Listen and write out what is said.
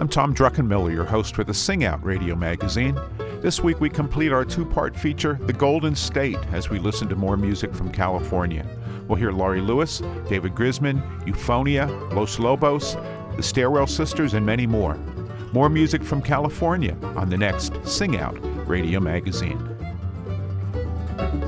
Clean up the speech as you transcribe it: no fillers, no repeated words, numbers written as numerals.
I'm Tom Druckenmiller, your host for the Sing Out Radio magazine. This week we complete our two-part feature, The Golden State, as we listen to more music from California. We'll hear Laurie Lewis, David Grisman, Euphonia, Los Lobos, the Stairwell Sisters, and many more. More music from California on the next Sing Out Radio magazine.